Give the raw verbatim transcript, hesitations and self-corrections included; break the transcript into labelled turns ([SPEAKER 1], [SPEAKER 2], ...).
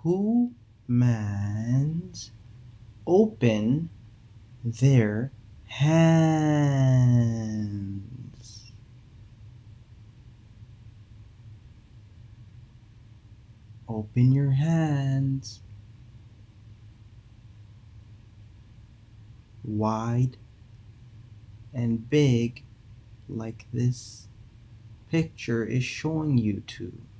[SPEAKER 1] Humans open their hands. Open your hands wide and big like this picture is showing you to.